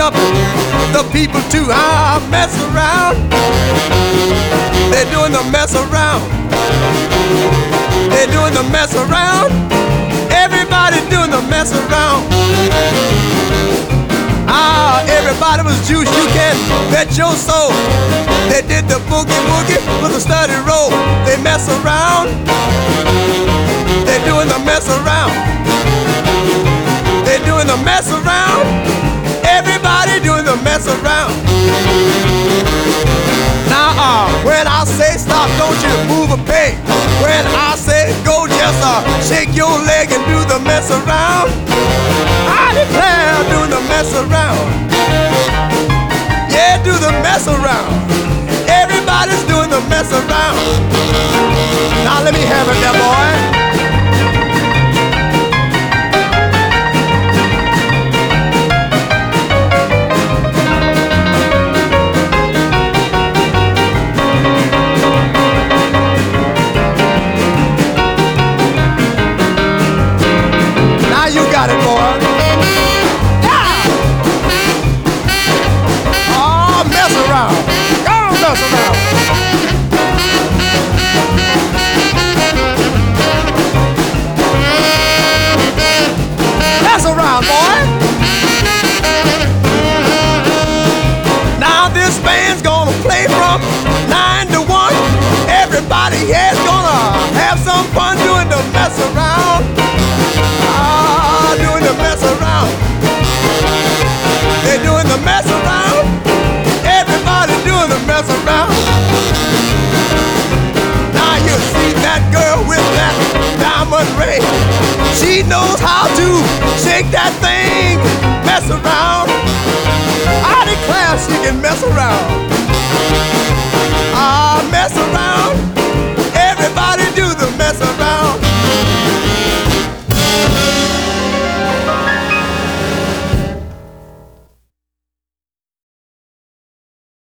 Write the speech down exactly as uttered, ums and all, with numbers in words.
jumping, the people too. Ah, mess around. They're doing the mess around. They're doing the mess around. Everybody doing the mess around. Ah, everybody was juice, you can bet your soul. They did the boogie woogie with a study roll. They mess around. They're doing the mess around. They're doing the mess around. Everybody doing the mess around. Now, uh, when I say stop, don't you move a peg. When I say go, just uh, shake your leg and do the mess around. I declare, do the mess around. Yeah, do the mess around. Everybody's doing the mess around. Now let me have it there, boy. Got it, boy. Yeah. Oh, mess around. Go on, mess around. Mess around, boy. Now this band's gonna play from nine to one. Everybody here's gonna have some fun doing the mess around. Ah, doing the mess around. They're doing the mess around. Everybody doing the mess around. Now you see that girl with that diamond ring. She knows how to shake that thing, mess around. I declare she can mess around.